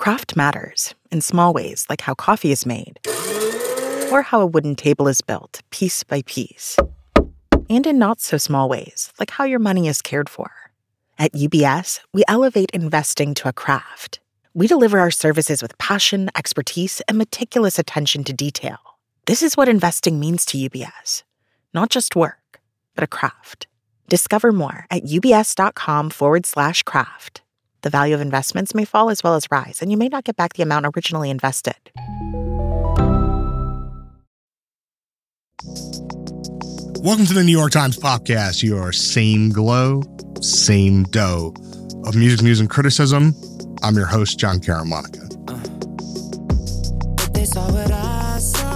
Craft matters in small ways, like how coffee is made, or how a wooden table is built, piece by piece. And in not so small ways, like how your money is cared for. At UBS, we elevate investing to a craft. We deliver our services with passion, expertise, and meticulous attention to detail. This is what investing means to UBS. Not just work, but a craft. Discover more at ubs.com/craft. The value of investments may fall as well as rise, and you may not get back the amount originally invested. Welcome to the New York Times Podcast, your same glow, same dough of music news and criticism. I'm your host, John Caramonica. They saw what I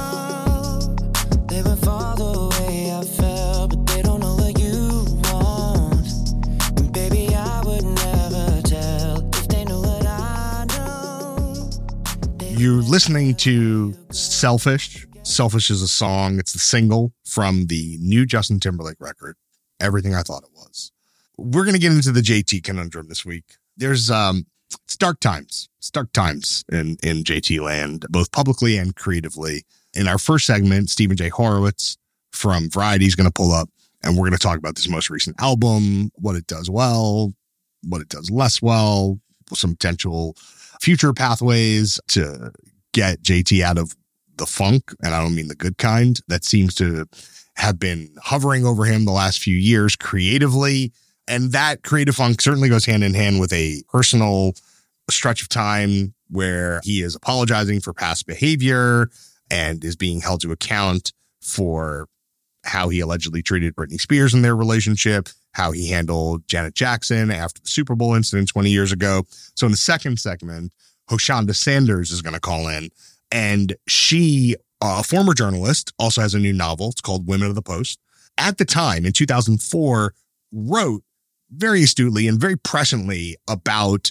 saw. They would fall the way I felt, but they don't know what you want. And baby, I would never tell if they knew what I know. You're listening to Selfish. Selfish is a song. It's the single from the new Justin Timberlake record, Everything I Thought It Was. We're going to get into the JT conundrum this week. There's it's dark times. It's dark times in JT land, both publicly and creatively. In our first segment, Stephen J. Horowitz from Variety is going to pull up, and we're going to talk about this most recent album, what it does well, what it does less well, some potential future pathways to get JT out of the funk, and I don't mean the good kind, that seems to have been hovering over him the last few years creatively. And that creative funk certainly goes hand in hand with a personal stretch of time where he is apologizing for past behavior and is being held to account for how he allegedly treated Britney Spears in their relationship, how he handled Janet Jackson after the Super Bowl incident 20 years ago. So in the second segment, Hoshanda Sanders is going to call in, and she, a former journalist, also has a new novel. It's called Women of the Post. At the time, in 2004, wrote very astutely and very presciently about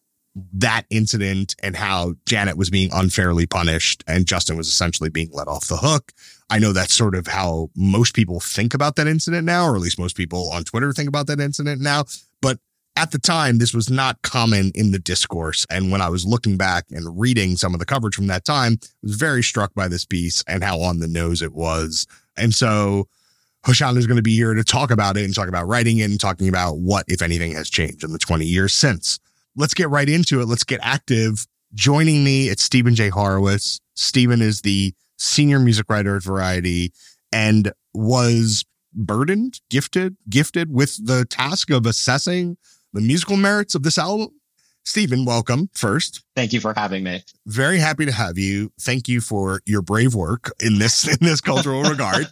that incident and how Janet was being unfairly punished and Justin was essentially being let off the hook. I know that's sort of how most people think about that incident now, or at least most people on Twitter think about that incident now. But at the time, this was not common in the discourse. And when I was looking back and reading some of the coverage from that time, I was very struck by this piece and how on the nose it was. And so Hoshanda is going to be here to talk about it and talk about writing it and talking about what, if anything, has changed in the 20 years since. Let's get right into it. Let's get active. Joining me, it's Stephen J. Horowitz. Stephen is the senior music writer at Variety and was burdened, gifted with the task of assessing the musical merits of this album. Stephen, welcome first. Thank you for having me. Very happy to have you. Thank you for your brave work in this cultural regard.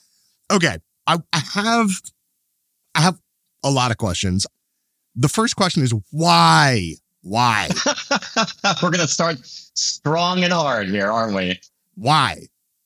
Okay, I have a lot of questions. The first question is why? Why? We're going to start strong and hard here, aren't we? Why?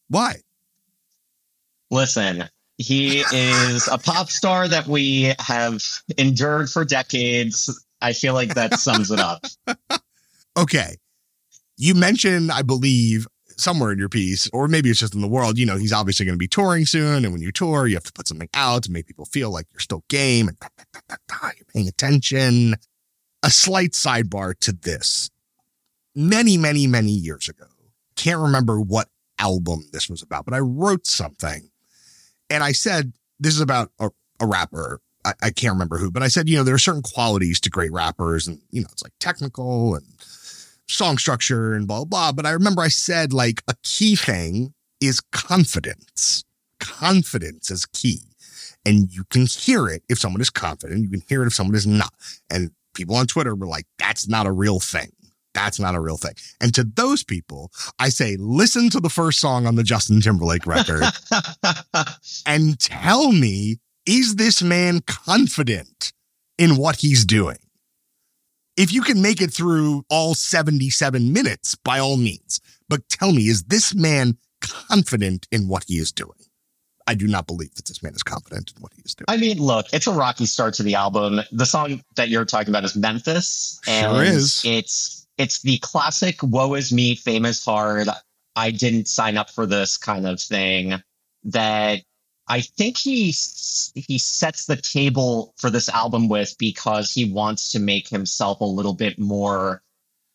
Listen, he is a pop star that we have endured for decades. I feel like that sums it up. Okay. You mentioned, I believe, somewhere in your piece, or maybe it's just in the world, you know, he's obviously going to be touring soon. And when you tour, you have to put something out to make people feel like you're still game and you're paying attention. A slight sidebar to this. Many, many, many years ago, can't remember what album this was about, but I wrote something and I said, this is about a rapper. I can't remember who, but I said, you know, there are certain qualities to great rappers and, you know, it's like technical and song structure and blah, blah, blah. But I remember I said like a key thing is confidence. Confidence is key. And you can hear it if someone is confident. You can hear it if someone is not. And people on Twitter were like, that's not a real thing. That's not a real thing. And to those people, I say, listen to the first song on the Justin Timberlake record and tell me, is this man confident in what he's doing? If you can make it through all 77 minutes, by all means. But tell me, is this man confident in what he is doing? I do not believe that this man is confident in what he is doing. I mean, look, it's a rocky start to the album. The song that you're talking about is Memphis. And sure is. It's the classic woe is me, fame is hard, I didn't sign up for this kind of thing that I think he sets the table for this album with, because he wants to make himself a little bit more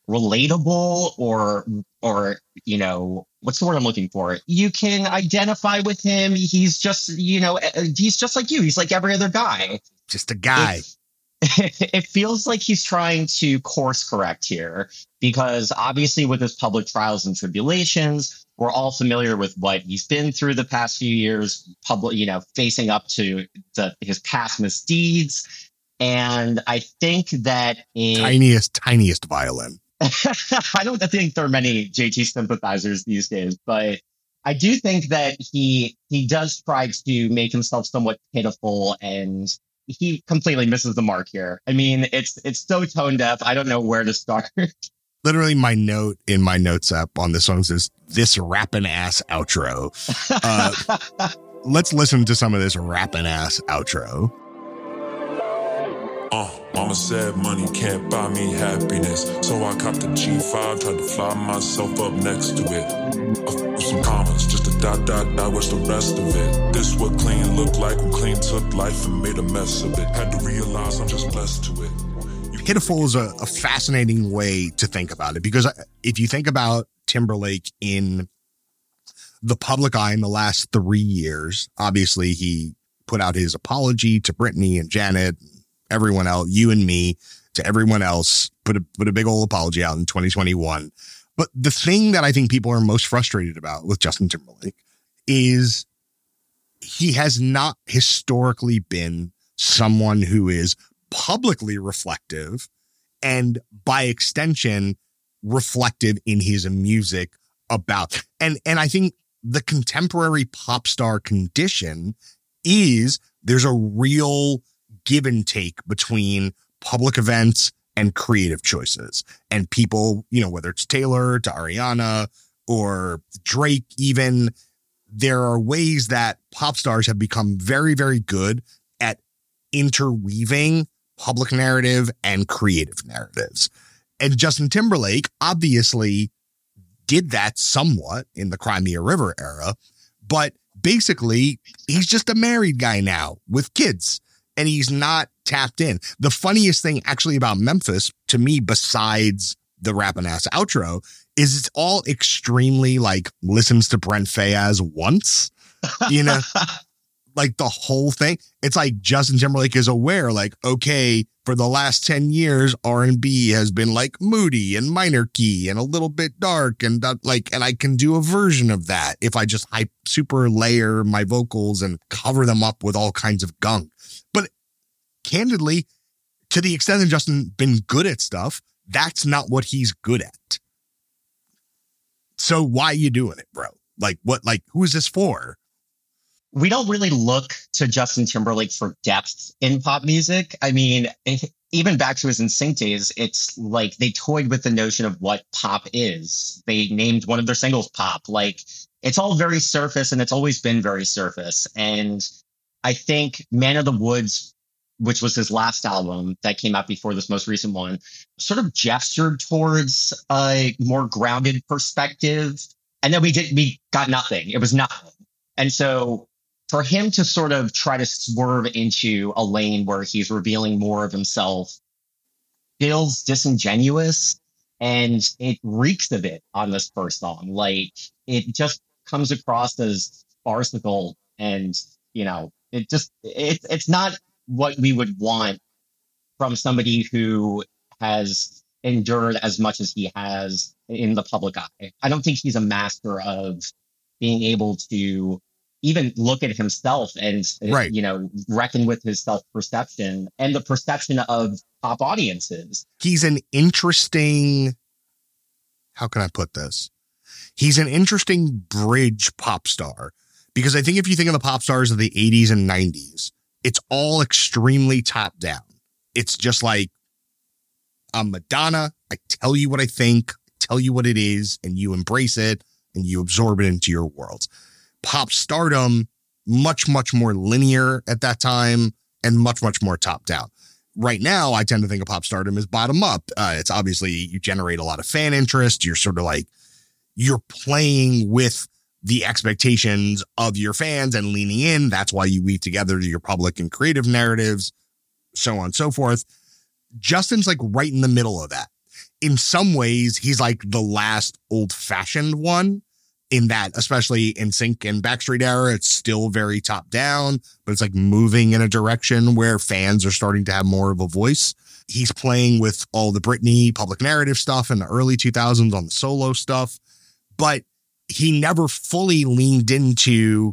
relatable or you know, what's the word I'm looking for? You can identify with him. He's just, you know, he's just like you. He's like every other guy. Just a guy. It feels like he's trying to course correct here because obviously with his public trials and tribulations, we're all familiar with what he's been through the past few years, you know, facing up to his past misdeeds. And I think that tiniest violin. I don't think there are many JT sympathizers these days, but I do think that he does try to make himself somewhat pitiful, and he completely misses the mark here. I mean, it's so tone deaf. I don't know where to start. Literally, my note in my notes app on this song says, "This rapping ass outro." Let's listen to some of this rapping ass outro. Mama said money can't buy me happiness, so I copped a G5, tried to fly myself up next to it. Some commas, just a dot, what's the rest of it? This what clean looked like when clean took life and made a mess of it. Had to realize I'm just blessed to it. Pitiful is a fascinating way to think about it, because if you think about Timberlake in the public eye in the last 3 years, obviously he put out his apology to Britney and Janet, everyone else, you and me, to everyone else, put a big old apology out in 2021. But the thing that I think people are most frustrated about with Justin Timberlake is he has not historically been someone who is publicly reflective and by extension reflective in his music about. And I think the contemporary pop star condition is there's a real give and take between public events and creative choices, and people, you know, whether it's Taylor to Ariana or Drake, even, there are ways that pop stars have become very, very good at interweaving public narrative and creative narratives. And Justin Timberlake obviously did that somewhat in the Crimea River era, but basically he's just a married guy now with kids. And he's not tapped in. The funniest thing actually about Memphis to me, besides the rapping ass outro, is it's all extremely like listens to Brent Faiyaz once, you know, like the whole thing. It's like Justin Timberlake is aware, like, okay, for the last 10 years, R&B has been like moody and minor key and a little bit dark and like, and I can do a version of that if I just super layer my vocals and cover them up with all kinds of gunk. But candidly, to the extent that Justin been good at stuff, that's not what he's good at. So why are you doing it, bro? Like what? Like who is this for? We don't really look to Justin Timberlake for depth in pop music. I mean, even back to his NSYNC days, it's like they toyed with the notion of what pop is. They named one of their singles Pop. Like it's all very surface, and it's always been very surface. And I think Man of the Woods, which was his last album that came out before this most recent one, sort of gestured towards a more grounded perspective. And then we got nothing. It was nothing. And so for him to sort of try to swerve into a lane where he's revealing more of himself feels disingenuous, and it reeks of it on this first song. Like it just comes across as farcical, and, you know, it's not what we would want from somebody who has endured as much as he has in the public eye. I don't think he's a master of being able to even look at himself and, right, you know, reckon with his self-perception and the perception of pop audiences. He's an interesting, how can I put this? He's an interesting bridge pop star, because I think if you think of the pop stars of the 80s and 90s, it's all extremely top down. It's just like, I'm Madonna. I tell you what I think, tell you what it is, and you embrace it and you absorb it into your world. Pop stardom, much, much more linear at that time and much, much more top down. Right now, I tend to think of pop stardom as bottom up. It's obviously you generate a lot of fan interest. You're sort of like, you're playing with the expectations of your fans and leaning in. That's why you weave together your public and creative narratives, so on and so forth. Justin's like right in the middle of that. in some ways, he's like the last old-fashioned one in that, especially in Sync and Backstreet era, it's still very top-down, but it's like moving in a direction where fans are starting to have more of a voice. He's playing with all the Britney public narrative stuff in the early 2000s on the solo stuff, but he never fully leaned into,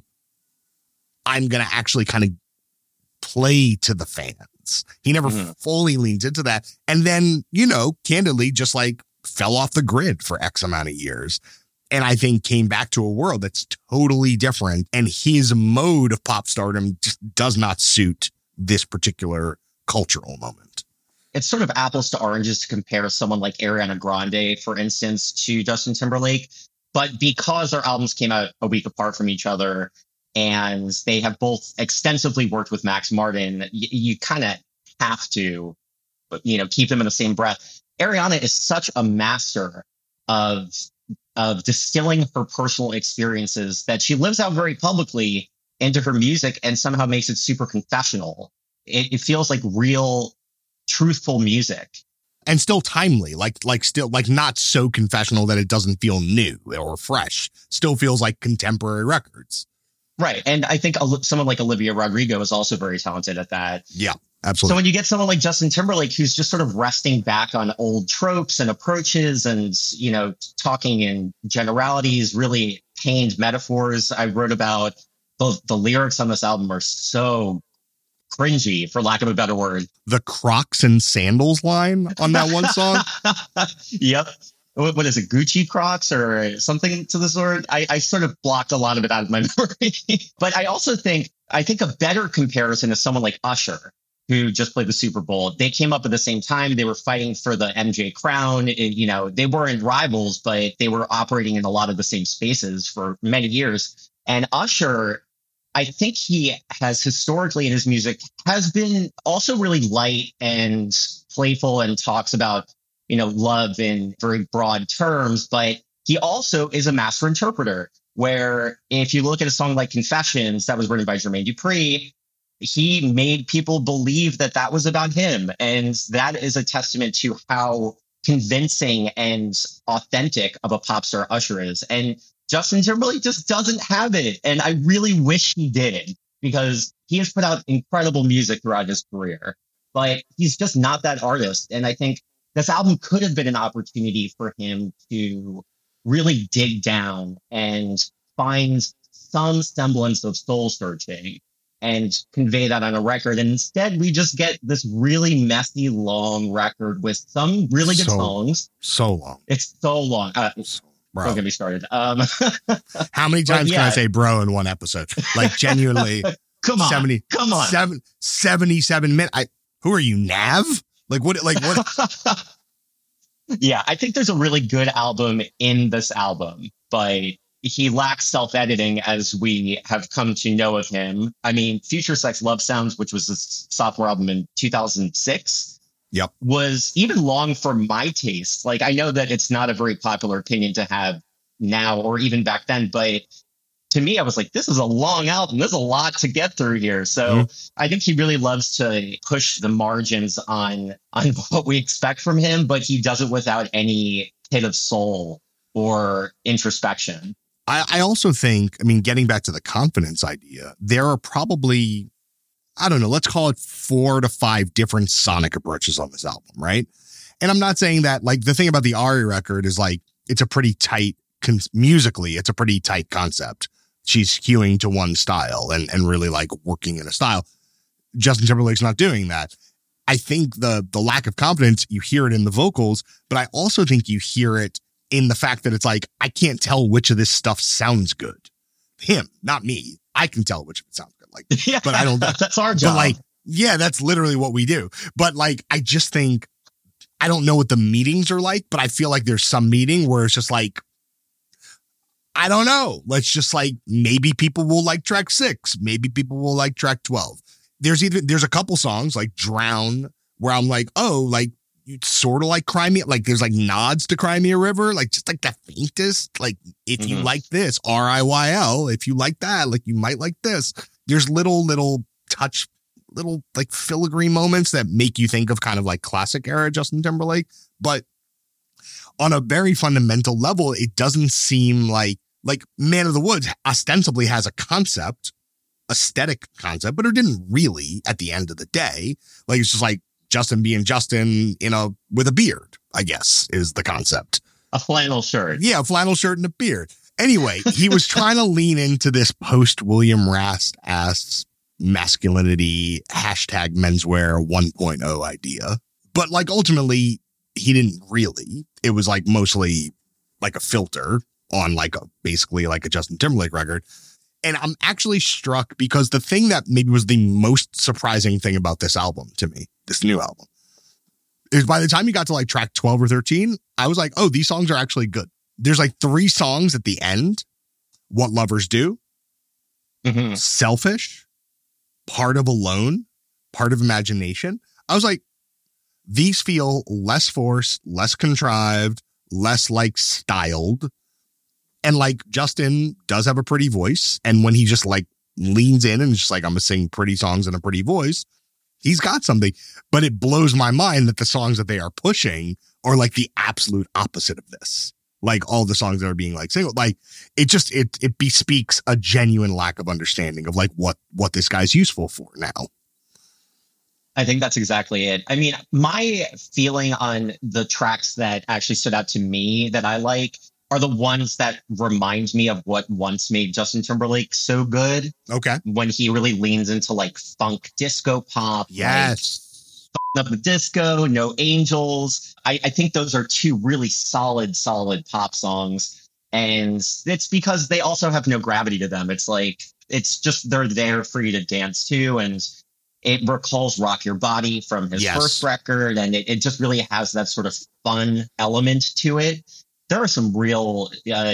I'm going to actually kind of play to the fans. He never fully leaned into that. And then, you know, candidly, just like fell off the grid for X amount of years. And I think came back to a world that's totally different. And his mode of pop stardom just does not suit this particular cultural moment. It's sort of apples to oranges to compare someone like Ariana Grande, for instance, to Justin Timberlake. But because their albums came out a week apart from each other, and they have both extensively worked with Max Martin, you kind of have to, you know, keep them in the same breath. Ariana is such a master of distilling her personal experiences that she lives out very publicly into her music and somehow makes it super confessional. It feels like real, truthful music. And still timely, like still like not so confessional that it doesn't feel new or fresh. Still feels like contemporary records. Right. And I think someone like Olivia Rodrigo is also very talented at that. Yeah, absolutely. So when you get someone like Justin Timberlake, who's just sort of resting back on old tropes and approaches and, you know, talking in generalities, really pained metaphors. I wrote about the lyrics on this album are so cringy, for lack of a better word. The Crocs and sandals line on that one song. Yep. What is it, Gucci Crocs or something to the sort? I sort of blocked a lot of it out of my memory. But I also think a better comparison is someone like Usher, who just played the Super Bowl. They came up at the same time. They were fighting for the MJ crown. You know, they weren't rivals, but they were operating in a lot of the same spaces for many years. And Usher, I think he has historically in his music has been also really light and playful and talks about, you know, love in very broad terms, but he also is a master interpreter, where if you look at a song like Confessions that was written by Jermaine Dupri, he made people believe that that was about him. And that is a testament to how convincing and authentic of a pop star Usher is. And Justin Timberlake just doesn't have it. And I really wish he did, because he has put out incredible music throughout his career, but he's just not that artist. And I think this album could have been an opportunity for him to really dig down and find some semblance of soul searching and convey that on a record. And instead, we just get this really messy, long record with some really good songs. So long. It's so long. Bro. Don't get me started. How many times can I say bro in one episode? Like, genuinely. Come on. 77 minutes. Who are you, Nav? Like what? Yeah, I think there's a really good album in this album, but he lacks self-editing, as we have come to know of him. I mean, Future Sex Love Sounds, which was his sophomore album in 2006, was even long for my taste. Like, I know that it's not a very popular opinion to have now or even back then, but to me, I was like, this is a long album. There's a lot to get through here. So I think he really loves to push the margins on what we expect from him, but he does it without any hit of soul or introspection. I also think, I mean, getting back to the confidence idea, there are probably, I don't know, let's call it 4 to 5 different sonic approaches on this album, right? And I'm not saying that, like, the thing about the Ari record is, like, it's a pretty tight, musically, it's a pretty tight concept. She's hewing to one style and really like working in a style. Justin Timberlake's not doing that. I think the lack of confidence, you hear it in the vocals, but I also think you hear it in the fact that it's like, I can't tell which of this stuff sounds good. Him, not me. I can tell which of it sounds good. Like, yeah, but I don't. That's our job. But like, yeah, that's literally what we do. But like, I just think, I don't know what the meetings are like, but I feel like there's some meeting where it's just like, I don't know. Let's just like, maybe people will like track 6. Maybe people will like track 12. There's a couple songs like Drown where I'm like, oh, like you sort of like Cry Me. Like there's like nods to Cry Me a River, like just like the faintest, like if you like this, RIYL, if you like that, like you might like this. There's little touch, little like filigree moments that make you think of kind of like classic era Justin Timberlake. But on a very fundamental level, it doesn't seem like Man of the Woods ostensibly has a concept, aesthetic concept, but it didn't really at the end of the day. Like, it's just like Justin being Justin with a beard, I guess, is the concept. A flannel shirt. Yeah, a flannel shirt and a beard. Anyway, he was trying to lean into this post William Rast ass masculinity hashtag menswear 1.0 idea. But like ultimately he didn't really. It was like mostly like a filter on basically like a Justin Timberlake record. And I'm actually struck because the thing that maybe was the most surprising thing about this album to me, this new album, is by the time you got to like track 12 or 13, I was like, oh, these songs are actually good. There's like 3 songs at the end. What Lovers Do, Selfish, Part of Alone, Part of Imagination. I was like, these feel less forced, less contrived, less like styled. And like Justin does have a pretty voice. And when he just like leans in and just like, I'm going to sing pretty songs in a pretty voice, he's got something. But it blows my mind that the songs that they are pushing are like the absolute opposite of this. Like all the songs that are being like single, like it bespeaks a genuine lack of understanding of like what this guy's useful for now. I think that's exactly it. I mean, my feeling on the tracks that actually stood out to me that I like are the ones that remind me of what once made Justin Timberlake so good. Okay. When he really leans into like funk disco pop. Yes. Up the Disco, No Angels. I think those are 2 really solid pop songs. And it's because they also have no gravity to them. It's like, it's just, they're there for you to dance to. And it recalls Rock Your Body from his first record. And it just really has that sort of fun element to it. There are some real,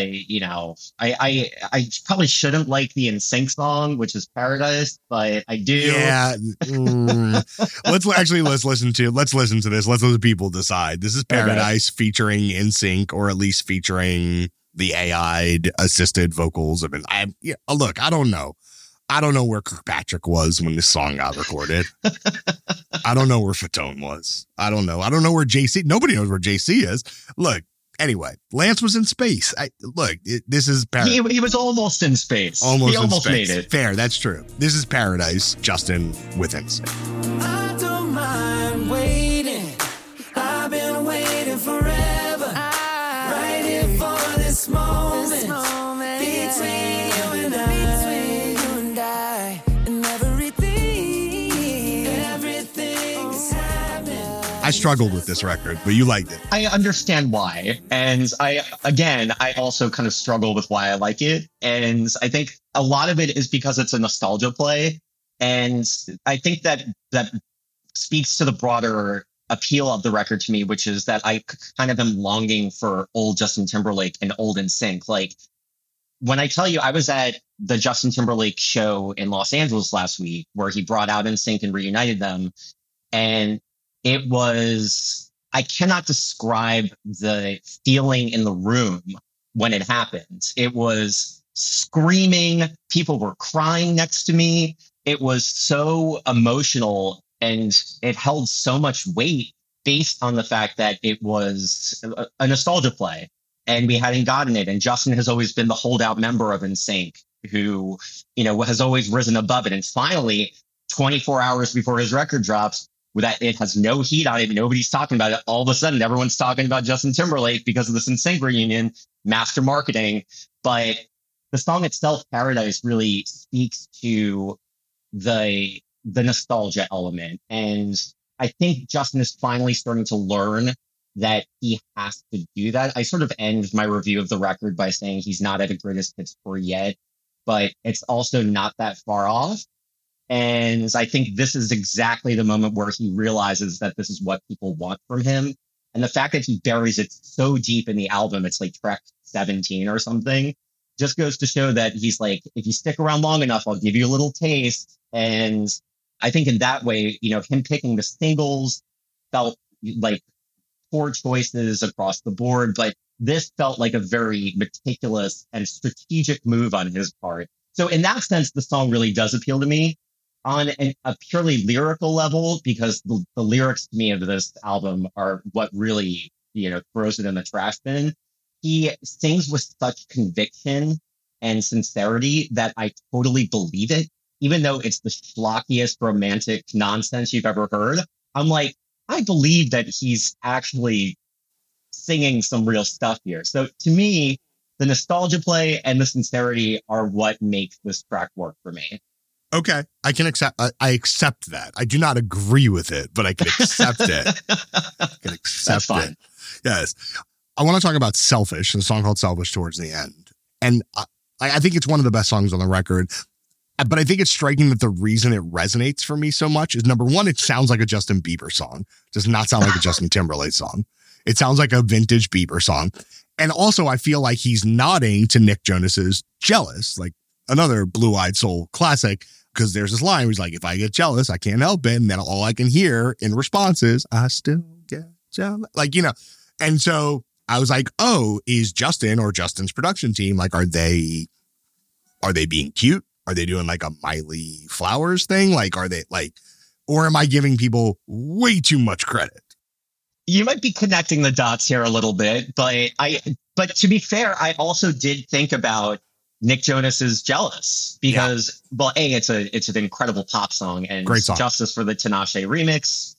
I probably shouldn't like the NSYNC song, which is Paradise, but I do. Yeah. Let's listen to this. Let's let the people decide. This is Paradise featuring NSYNC, or at least featuring the AI assisted vocals. Look, I don't know. I don't know where Kirkpatrick was when this song got recorded. I don't know where Fatone was. I don't know where JC. Nobody knows where JC is. Look. Anyway, Lance was in space. This is Paradise. He was almost in space. He almost made it. Fair, that's true. This is Paradise, Justin with NSYNC. I don't mind waiting. I've been waiting forever. Right here for this moment. Between you and I. And everything is happening. I struggled with this record, but you liked it. I understand why. And I also kind of struggle with why I like it. And I think a lot of it is because it's a nostalgia play. And I think that speaks to the broader appeal of the record to me, which is that I kind of am longing for old Justin Timberlake and old NSYNC. Like, when I tell you I was at the Justin Timberlake show in Los Angeles last week, where he brought out NSYNC and reunited them, and it was, I cannot describe the feeling in the room when it happened. It was screaming. People were crying next to me. It was so emotional, and it held so much weight based on the fact that it was a nostalgia play and we hadn't gotten it. And Justin has always been the holdout member of NSYNC who, has always risen above it. And finally, 24 hours before his record drops, that it has no heat on it, nobody's talking about it. All of a sudden, everyone's talking about Justin Timberlake because of this NSYNC reunion, master marketing. But the song itself, Paradise, really speaks to the nostalgia element. And I think Justin is finally starting to learn that he has to do that. I sort of end my review of the record by saying he's not at a greatest hits tour yet, but it's also not that far off. And I think this is exactly the moment where he realizes that this is what people want from him. And the fact that he buries it so deep in the album, it's like track 17 or something, just goes to show that he's like, if you stick around long enough, I'll give you a little taste. And I think in that way, him picking the singles felt like poor choices across the board, but this felt like a very meticulous and strategic move on his part. So in that sense, the song really does appeal to me on a purely lyrical level, because the lyrics to me of this album are what really throws it in the trash bin. He sings with such conviction and sincerity that I totally believe it, even though it's the schlockiest romantic nonsense you've ever heard. I'm like, I believe that he's actually singing some real stuff here. So to me, the nostalgia play and the sincerity are what makes this track work for me. Okay, I can accept. I accept that. I do not agree with it, but I can accept it. I can accept That's fine. it. Yes, I want to talk about "Selfish," the song called "Selfish" towards the end, and I think it's one of the best songs on the record. But I think it's striking that the reason it resonates for me so much is, number one, it sounds like a Justin Bieber song. It does not sound like a Justin Timberlake song. It sounds like a vintage Bieber song, and also I feel like he's nodding to Nick Jonas's "Jealous," like another Blue Eyed Soul classic. Because there's this line where he's like, if I get jealous, I can't help it. And then all I can hear in response is, I still get jealous. And so I was like, oh, is Justin or Justin's production team, like, are they being cute? Are they doing like a Miley Flowers thing? Like, are they like, or am I giving people way too much credit? You might be connecting the dots here a little bit, but to be fair, I also did think about Nick Jonas is Jealous because, well, it's an incredible pop song and great song. Justice for the Tinashe remix.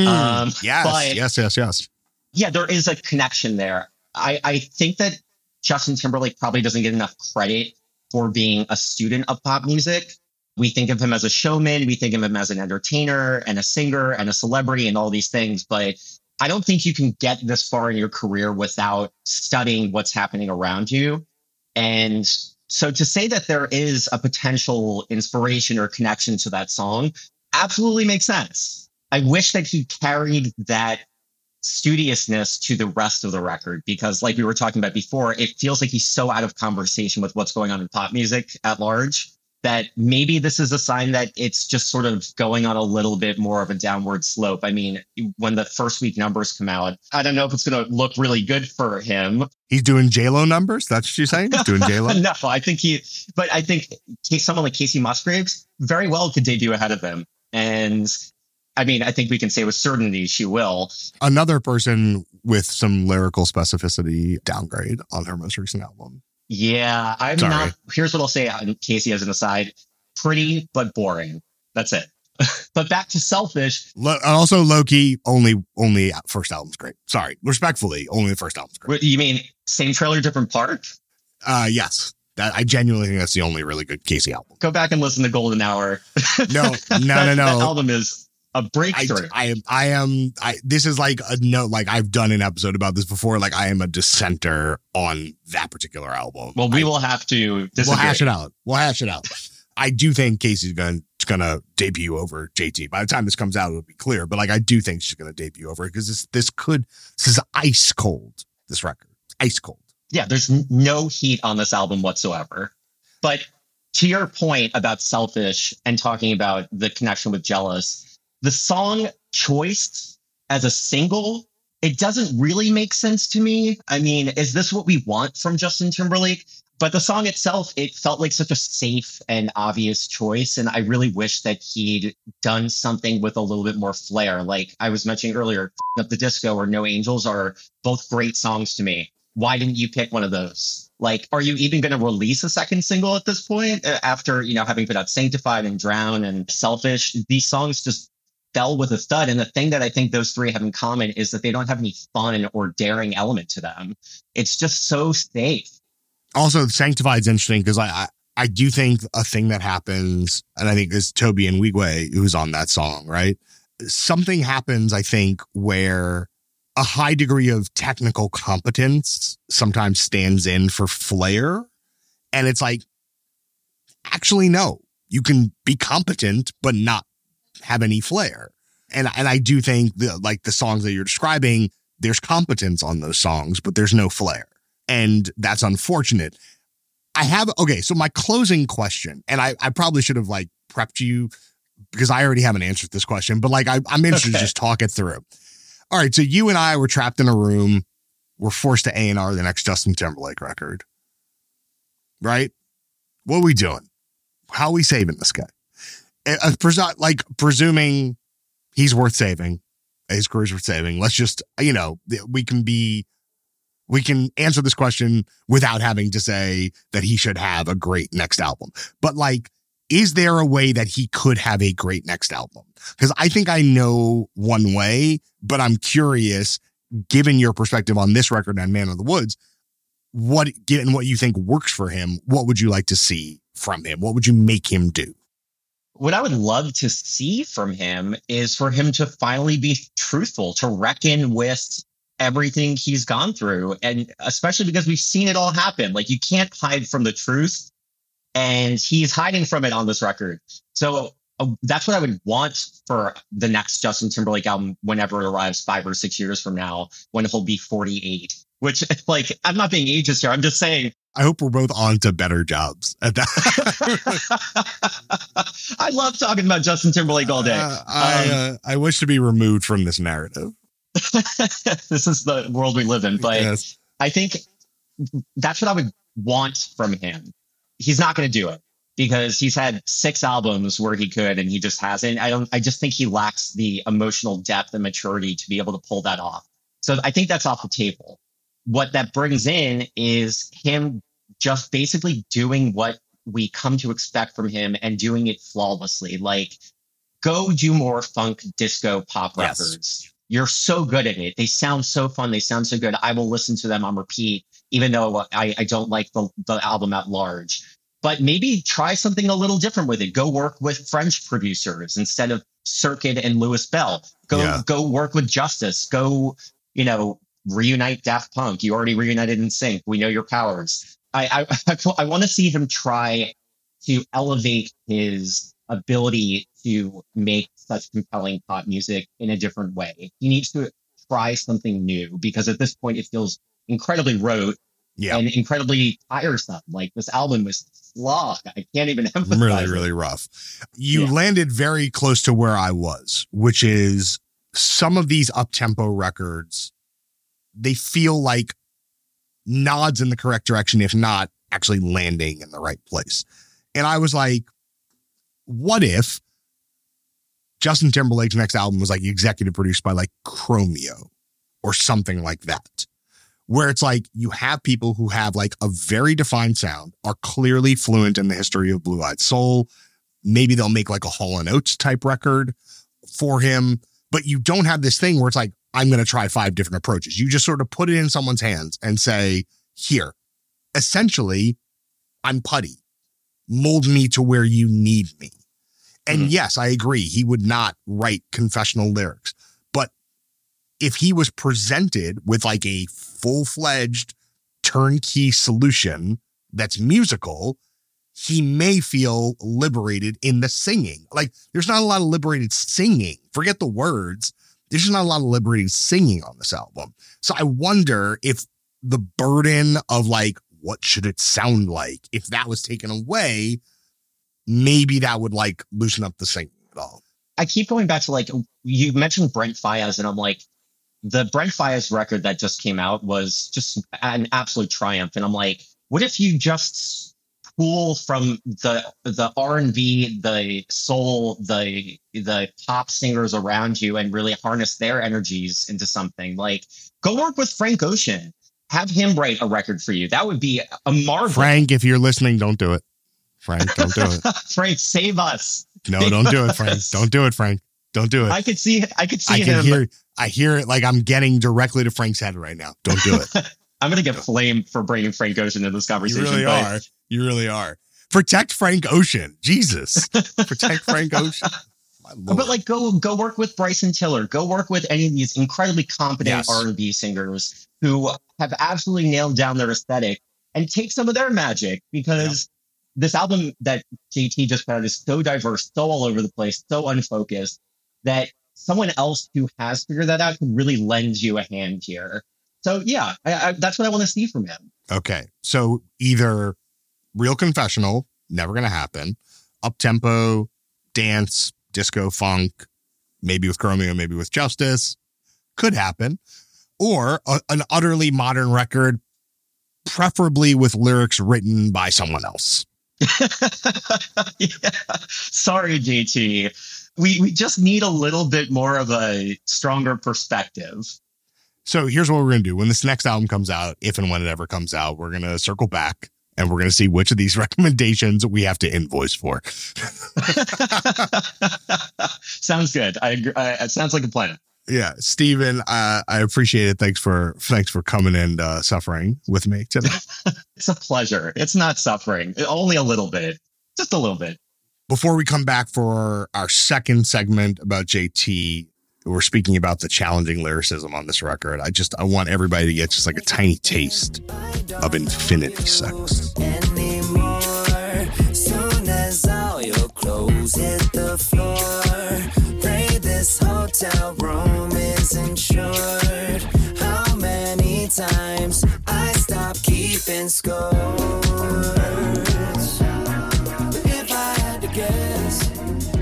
Yes. Yeah, there is a connection there. I think that Justin Timberlake probably doesn't get enough credit for being a student of pop music. We think of him as a showman. We think of him as an entertainer and a singer and a celebrity and all these things. But I don't think you can get this far in your career without studying what's happening around you. And so to say that there is a potential inspiration or connection to that song absolutely makes sense. I wish that he carried that studiousness to the rest of the record because, like we were talking about before, it feels like he's so out of conversation with what's going on in pop music at large that maybe this is a sign that it's just sort of going on a little bit more of a downward slope. I mean, when the first week numbers come out, I don't know if it's going to look really good for him. He's doing J-Lo numbers? That's what you're saying? He's doing J-Lo? No, I think someone like Casey Musgraves very well could debut ahead of him. And I mean, I think we can say with certainty she will. Another person with some lyrical specificity downgrade on her most recent album. Yeah, here's what I'll say on Casey as an aside. Pretty, but boring. That's it. But back to Selfish. Also, low-key, only first album's great. Sorry, respectfully, only the first album's great. You mean same trailer, different part? Yes. I genuinely think that's the only really good Casey album. Go back and listen to Golden Hour. No. That album is a breakthrough. This is like I've done an episode about this before. Like I am a dissenter on that particular album. Well, we will have to disagree. We'll hash it out. I do think Casey's gonna debut over JT. By the time this comes out, it'll be clear. But like I do think she's gonna debut over it because this is ice cold. This record, ice cold. Yeah, there's no heat on this album whatsoever. But to your point about Selfish and talking about the connection with Jealous, the song choice as a single, it doesn't really make sense to me. I mean, is this what we want from Justin Timberlake? But the song itself, it felt like such a safe and obvious choice. And I really wish that he'd done something with a little bit more flair. Like I was mentioning earlier, Up the Disco or No Angels are both great songs to me. Why didn't you pick one of those? Like, are you even going to release a second single at this point after, having put out Sanctified and Drown and Selfish? These songs just fell with a thud. And the thing that I think those three have in common is that they don't have any fun or daring element to them. It's just so safe. Also, Sanctified is interesting because I do think a thing that happens, and I think it's Toby and Wigwe who's on that song, right? Something happens, I think, where a high degree of technical competence sometimes stands in for flair. And it's like, actually, no, you can be competent, but not have any flair. And I do think the songs that you're describing, there's competence on those songs, but there's no flair. And that's unfortunate. So my closing question, and I probably should have prepped you because I already have an answer to this question, but I'm interested to just talk it through. All right. So you and I were trapped in a room. We're forced to A&R the next Justin Timberlake record. Right? What are we doing? How are we saving this guy? Presuming he's worth saving his career's worth saving. Let's just, we can answer this question without having to say that he should have a great next album. But like, is there a way that he could have a great next album? Because I think I know one way, but I'm curious, given your perspective on this record and Man of the Woods, given what you think works for him, what would you like to see from him? What would you make him do? What I would love to see from him is for him to finally be truthful, to reckon with everything he's gone through. And especially because we've seen it all happen. Like, you can't hide from the truth. And he's hiding from it on this record. So that's what I would want for the next Justin Timberlake album whenever it arrives 5 or 6 years from now, when he'll be 48. Which, like, I'm not being ageist here. I'm just saying. I hope we're both on to better jobs at that. I love talking about Justin Timberlake all day. I wish to be removed from this narrative. This is the world we live in. But yes. I think that's what I would want from him. He's not going to do it because he's had 6 albums where he could, and he just hasn't. I just think he lacks the emotional depth and maturity to be able to pull that off. So I think that's off the table. What that brings in is him just basically doing what we come to expect from him and doing it flawlessly. Like, go do more funk, disco, pop records. You're so good at it. They sound so fun. They sound so good. I will listen to them on repeat, even though I don't like the album at large. But maybe try something a little different with it. Go work with French producers instead of Circuit and Louis Bell. Go work with Justice. Go, reunite Daft Punk. You already reunited NSYNC. We know your powers. I want to see him try to elevate his ability to make such compelling pop music in a different way. He needs to try something new, because at this point it feels incredibly rote and incredibly tiresome. Like, this album was slog. I can't even emphasize really, really rough. You landed very close to where I was, which is some of these up-tempo records, they feel like nods in the correct direction, if not actually landing in the right place. And I was like, what if Justin Timberlake's next album was like executive produced by like Chromeo or something like that, where it's like you have people who have like a very defined sound, are clearly fluent in the history of Blue Eyed Soul. Maybe they'll make like a Hall & Oates type record for him, but you don't have this thing where it's like, I'm going to try 5 different approaches. You just sort of put it in someone's hands and say, here, essentially, I'm putty. Mold me to where you need me. And yes, I agree. He would not write confessional lyrics. But if he was presented with like a full-fledged turnkey solution that's musical, he may feel liberated in the singing. Like, there's not a lot of liberated singing. Forget the words. There's just not a lot of liberated singing on this album. So I wonder if the burden of like, what should it sound like? If that was taken away, maybe that would like loosen up the singing at all. I keep going back to, like, you mentioned Brent Faiyaz, and I'm like, the Brent Faiyaz record that just came out was just an absolute triumph. And I'm like, what if you just pull from the R&B, the soul, the pop singers around you and really harness their energies into something? Like, go work with Frank Ocean. Have him write a record for you. That would be a marvel. Frank, if you're listening, don't do it. Frank, don't do it. Frank, save us. No, don't do it, Frank. Don't do it, Frank. Don't do it. I could see him. I hear it like I'm getting directly to Frank's head right now. Don't do it. I'm going to get flamed for bringing Frank Ocean into this conversation. You really are. You really are. Protect Frank Ocean. Jesus. Protect Frank Ocean. But like, go work with Bryson Tiller. Go work with any of these incredibly competent R&B singers who have absolutely nailed down their aesthetic, and take some of their magic, because this album that JT just put out is so diverse, so all over the place, so unfocused, that someone else who has figured that out can really lend you a hand here. So yeah, that's what I want to see from him. Okay. So either real confessional, never going to happen. Up-tempo, dance, disco, funk, maybe with Chromeo, maybe with Justice, could happen. Or an utterly modern record, preferably with lyrics written by someone else. Sorry, JT. We just need a little bit more of a stronger perspective. So here's what we're going to do. When this next album comes out, if and when it ever comes out, we're going to circle back and we're going to see which of these recommendations we have to invoice for. Sounds good. I agree. It sounds like a plan. Yeah. Stephen, I appreciate it. Thanks for coming and suffering with me today. It's a pleasure. It's not suffering. Only a little bit. Just a little bit. Before we come back for our second segment about JT, we're speaking about the challenging lyricism on this record. I want everybody to get just like a tiny taste of Infinity Sex. Anymore. Soon as all your clothes hit the floor, pray this hotel room is insured. How many times I stop keeping score? If I had to guess,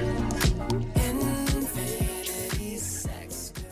Infinity Sex Girl.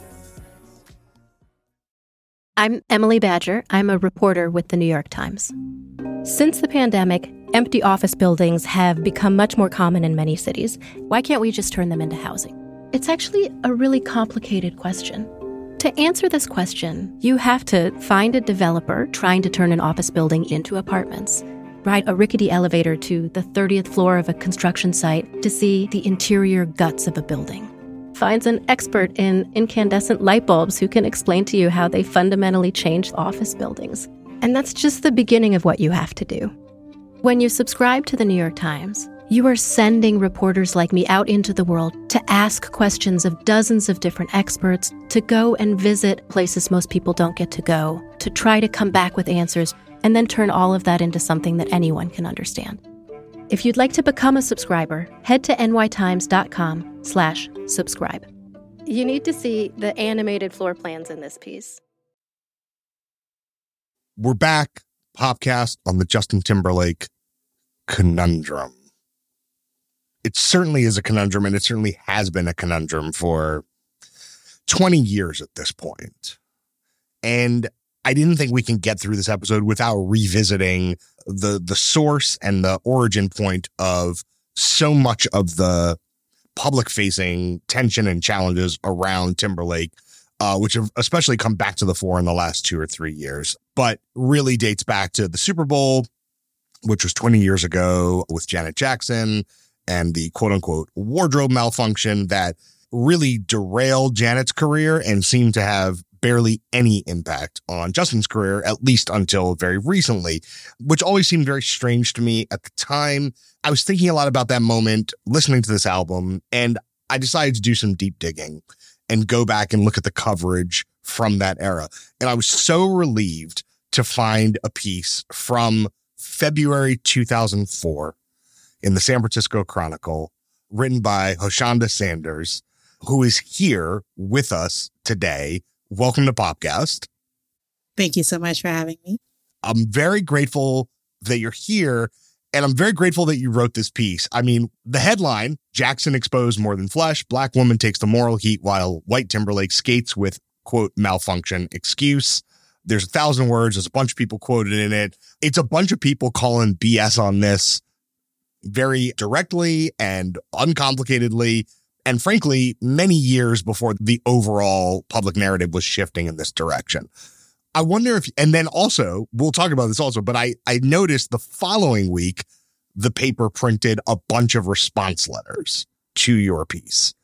I'm Emily Badger. I'm a reporter with the New York Times. Since the pandemic, empty office buildings have become much more common in many cities. Why can't we just turn them into housing? It's actually a really complicated question. To answer this question, you have to find a developer trying to turn an office building into apartments, ride a rickety elevator to the 30th floor of a construction site to see the interior guts of a building. Finds an expert in incandescent light bulbs who can explain to you how they fundamentally change office buildings. And that's just the beginning of what you have to do. When you subscribe to the New York Times, you are sending reporters like me out into the world to ask questions of dozens of different experts, to go and visit places most people don't get to go, to try to come back with answers, and then turn all of that into something that anyone can understand. If you'd like to become a subscriber, head to nytimes.com/subscribe. You need to see the animated floor plans in this piece. We're back, Popcast, on the Justin Timberlake conundrum. It certainly is a conundrum, and it certainly has been a conundrum for 20 years at this point. And I didn't think we can get through this episode without revisiting the source and the origin point of so much of the public-facing tension and challenges around Timberlake, which have especially come back to the fore in the last 2 or 3 years, but really dates back to the Super Bowl, which was 20 years ago with Janet Jackson and the quote-unquote wardrobe malfunction that really derailed Janet's career and seemed to have barely any impact on Justin's career, at least until very recently, which always seemed very strange to me at the time. I was thinking a lot about that moment, listening to this album, and I decided to do some deep digging and go back and look at the coverage from that era. And I was so relieved to find a piece from February 2004 in the San Francisco Chronicle, written by Hoshanda Sanders, who is here with us today. Welcome to Popcast. Thank you so much for having me. I'm very grateful that you're here, and I'm very grateful that you wrote this piece. I mean, the headline, Jackson exposed more than flesh, Black woman takes the moral heat while white Timberlake skates with, quote, malfunction excuse. There's 1,000 words. There's a bunch of people quoted in it. It's a bunch of people calling BS on this very directly and uncomplicatedly. And frankly, many years before the overall public narrative was shifting in this direction. I wonder if, and then also, we'll talk about this also, but I noticed the following week, the paper printed a bunch of response letters to your piece.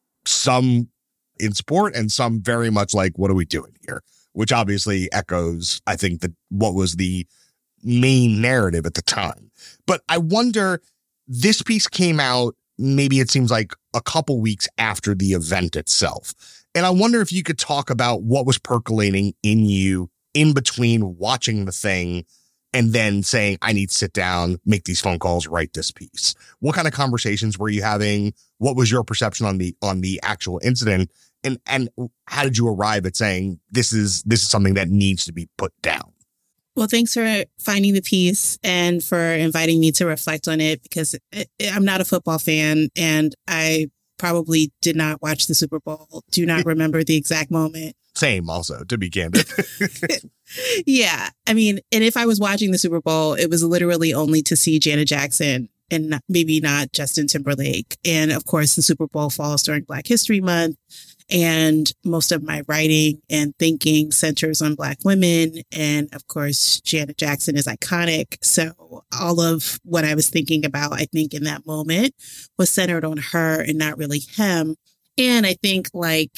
Some in support and some very much like, what are we doing here? Which obviously echoes, I think, that what was the main narrative at the time. But I wonder, this piece came out, maybe it seems like a couple weeks after the event itself. And I wonder if you could talk about what was percolating in you in between watching the thing and then saying, I need to sit down, make these phone calls, write this piece. What kind of conversations were you having? What was your perception on the actual incident? And how did you arrive at saying this is something that needs to be put down? Well, thanks for finding the piece and for inviting me to reflect on it, because I'm not a football fan and I probably did not watch the Super Bowl. Do not remember the exact moment. Same also, to be candid. Yeah. I mean, and if I was watching the Super Bowl, it was literally only to see Janet Jackson and maybe not Justin Timberlake. And of course, the Super Bowl falls during Black History Month. And most of my writing and thinking centers on Black women. And of course, Janet Jackson is iconic. So all of what I was thinking about, I think in that moment was centered on her and not really him. And I think like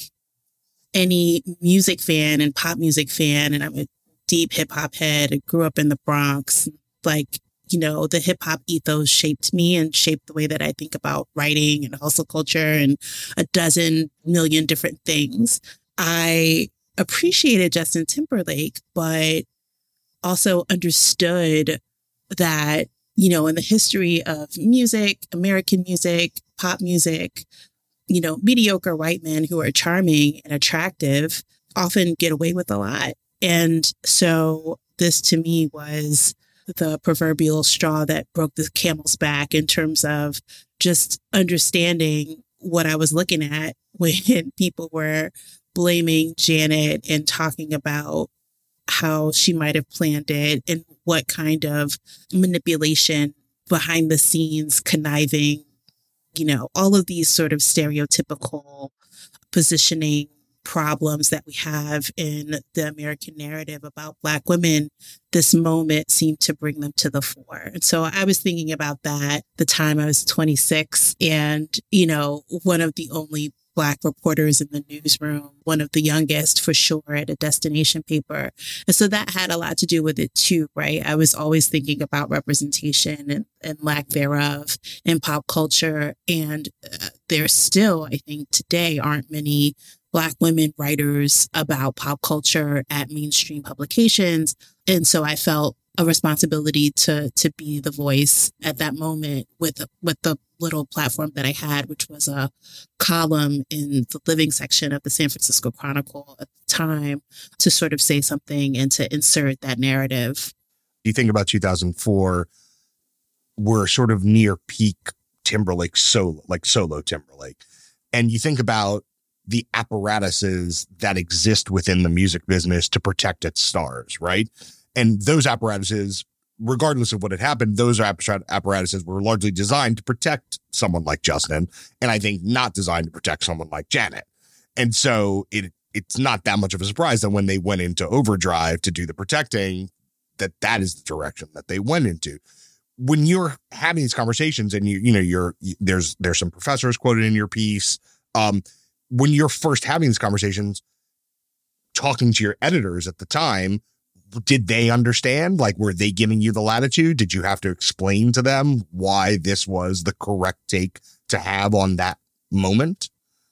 any music fan and pop music fan, and I'm a deep hip hop head, I grew up in the Bronx, like, you know, the hip hop ethos shaped me and shaped the way that I think about writing and hustle culture and a dozen million different things. I appreciated Justin Timberlake, but also understood that, you know, in the history of music, American music, pop music, you know, mediocre white men who are charming and attractive often get away with a lot. And so this to me was the proverbial straw that broke the camel's back in terms of just understanding what I was looking at when people were blaming Janet and talking about how she might have planned it and what kind of manipulation behind the scenes, conniving, you know, all of these sort of stereotypical positioning problems that we have in the American narrative about Black women. This moment seemed to bring them to the fore. And so I was thinking about that the time I was 26 and, you know, one of the only Black reporters in the newsroom, one of the youngest for sure at a destination paper. And so that had a lot to do with it too, right? I was always thinking about representation and lack thereof in pop culture. And there still, I think today, aren't many Black women writers about pop culture at mainstream publications. And so I felt a responsibility to be the voice at that moment with the little platform that I had, which was a column in the living section of the San Francisco Chronicle at the time, to sort of say something and to insert that narrative. You think about 2004, we're sort of near peak Timberlake solo Timberlake. And you think about the apparatuses that exist within the music business to protect its stars, right? And those apparatuses, regardless of what had happened, those apparatuses were largely designed to protect someone like Justin, and I think not designed to protect someone like Janet. And so it's not that much of a surprise that when they went into overdrive to do the protecting, that is the direction that they went into. When you're having these conversations, and there's some professors quoted in your piece, when you're first having these conversations, talking to your editors at the time, did they understand? Like, were they giving you the latitude? Did you have to explain to them why this was the correct take to have on that moment?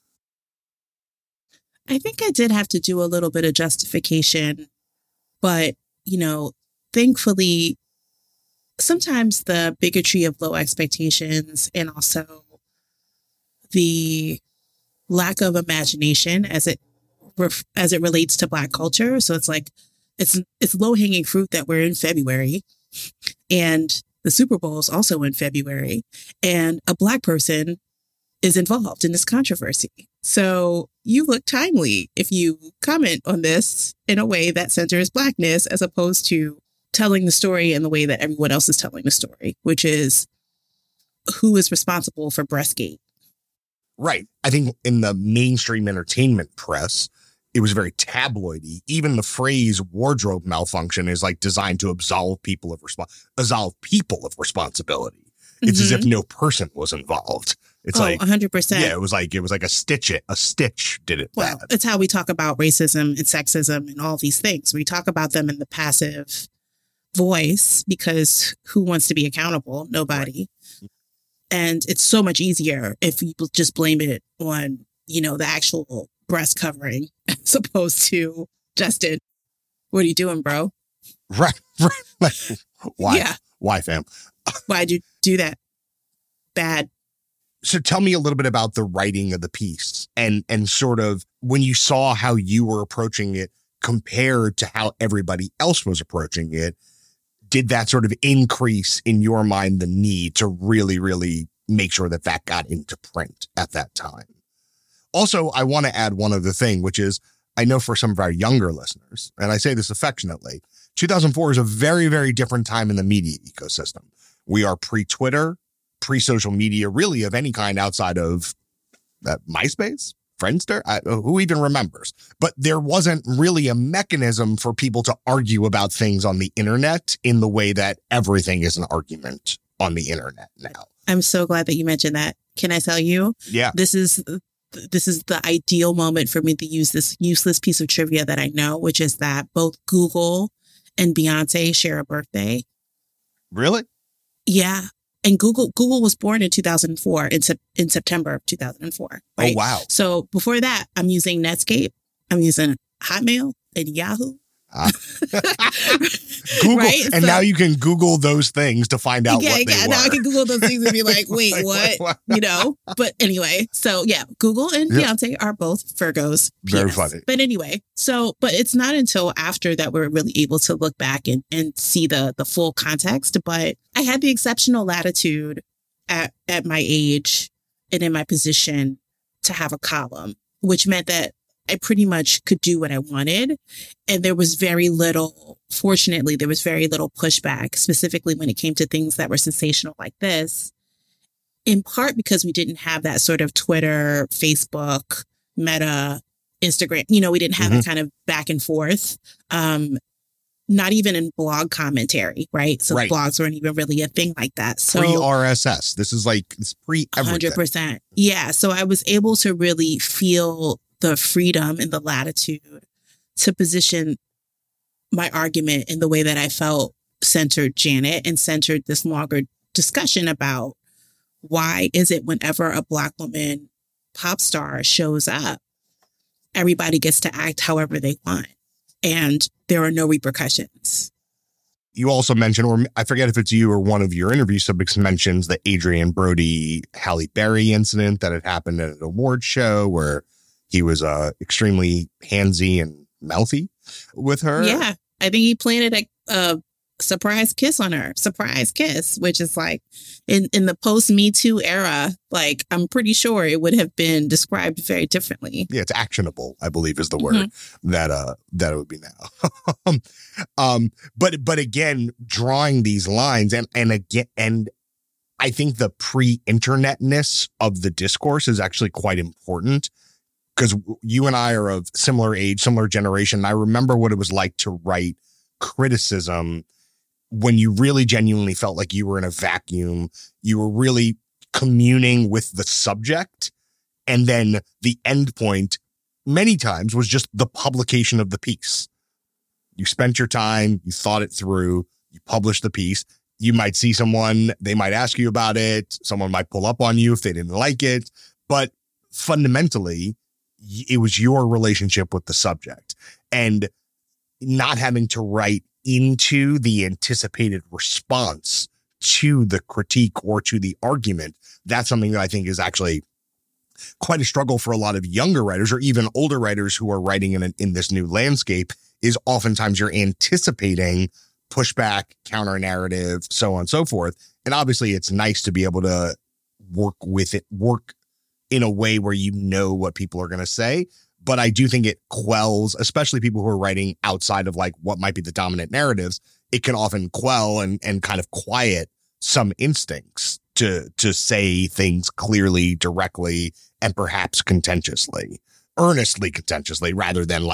I think I did have to do a little bit of justification, but, you know, thankfully, sometimes the bigotry of low expectations and also the lack of imagination as it relates to Black culture. So it's like, it's low hanging fruit that we're in February and the Super Bowl is also in February and a Black person is involved in this controversy. So you look timely if you comment on this in a way that centers Blackness as opposed to telling the story in the way that everyone else is telling the story, which is who is responsible for Breastgate. Right. I think in the mainstream entertainment press, it was very tabloidy. Even the phrase wardrobe malfunction is like designed to absolve people of responsibility. It's as if no person was involved. It's 100%. Yeah, it was like a stitch did it well, bad. It's how we talk about racism and sexism and all these things. We talk about them in the passive voice because who wants to be accountable? Nobody. Right. And it's so much easier if you just blame it on, you know, the actual breast covering as opposed to Justin. What are you doing, bro? Right. Why? Yeah. Why, fam? Why'd you do that? Bad. So tell me a little bit about the writing of the piece and sort of when you saw how you were approaching it compared to how everybody else was approaching it. Did that sort of increase in your mind the need to really, really make sure that got into print at that time? Also, I want to add one other thing, which is I know for some of our younger listeners, and I say this affectionately, 2004 is a very, very different time in the media ecosystem. We are pre-Twitter, pre-social media really of any kind outside of MySpace, Friendster, who even remembers? But there wasn't really a mechanism for people to argue about things on the internet in the way that everything is an argument on the internet now. I'm so glad that you mentioned that. Can I tell you? Yeah. This is the ideal moment for me to use this useless piece of trivia that I know, which is that both Google and Beyonce share a birthday. Really? Yeah. And Google was born in 2004, in September of 2004. Right? Oh, wow. So before that, I'm using Netscape. I'm using Hotmail and Yahoo. Google, right? And so, now you can Google those things to find out what they were. Now I can Google those things and be like, wait, what? You know? But anyway, so yeah, Google and Beyonce are both Virgos. Very funny. But anyway, but it's not until after that we're really able to look back and see the full context. But I had the exceptional latitude at my age and in my position to have a column, which meant that I pretty much could do what I wanted. And there was fortunately, there was very little pushback, specifically when it came to things that were sensational like this, in part because we didn't have that sort of Twitter, Facebook, Meta, Instagram. We didn't have that kind of back and forth. Not even in blog commentary, right? So blogs weren't even really a thing like that. So pre-RSS. This is it's pre-everything. 100%. Yeah. So I was able to really feel the freedom and the latitude to position my argument in the way that I felt centered Janet and centered this longer discussion about why is it whenever a Black woman pop star shows up, everybody gets to act however they want and there are no repercussions. You also mentioned, or I forget if it's you or one of your interview subjects mentions the Adrian Brody, Halle Berry incident that had happened at an award show where he was extremely handsy and mouthy with her. Yeah. I think he planted a surprise kiss on her. Surprise kiss, which is like in the post-Me Too era, I'm pretty sure it would have been described very differently. Yeah, it's actionable, I believe is the word that it would be now. But again, drawing these lines and I think the pre-internetness of the discourse is actually quite important. Because you and I are of similar age, similar generation. I remember what it was like to write criticism when you really genuinely felt like you were in a vacuum. You were really communing with the subject. And then the end point many times was just the publication of the piece. You spent your time, you thought it through, you published the piece. You might see someone, they might ask you about it. Someone might pull up on you if they didn't like it. But fundamentally, it was your relationship with the subject and not having to write into the anticipated response to the critique or to the argument. That's something that I think is actually quite a struggle for a lot of younger writers or even older writers who are writing in this new landscape is oftentimes you're anticipating pushback, counter narrative, so on and so forth. And obviously it's nice to be able to work in a way where you know what people are going to say. But I do think it quells, especially people who are writing outside of what might be the dominant narratives. It can often quell and kind of quiet some instincts to say things clearly, directly, and perhaps earnestly contentiously, rather than